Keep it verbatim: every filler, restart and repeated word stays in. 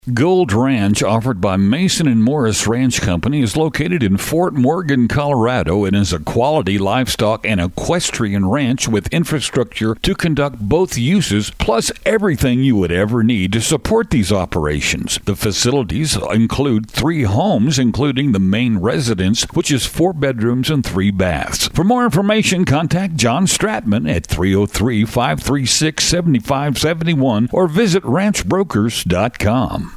Gold Ranch, offered by Mason and Morris Ranch Company, is located in Fort Morgan, Colorado, and is a quality livestock and equestrian ranch with infrastructure to conduct both uses, plus everything you would ever need to support these operations. The facilities include three homes, including the main residence, which is four bedrooms and three baths. For more information, contact John Stratman at three oh three, five three six, seven five seven one or visit ranch brokers dot com.